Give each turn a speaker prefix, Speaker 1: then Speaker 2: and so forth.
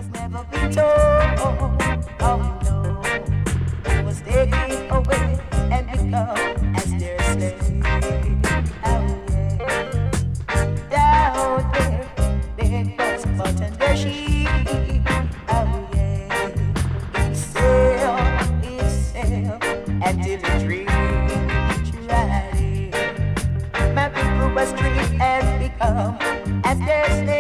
Speaker 1: never been told. Oh no, he was taken away and become as their slave. Oh yeah, down there, they was cutting their sheep. Oh yeah, he sailed until the reached right. My people was free and become as their slave.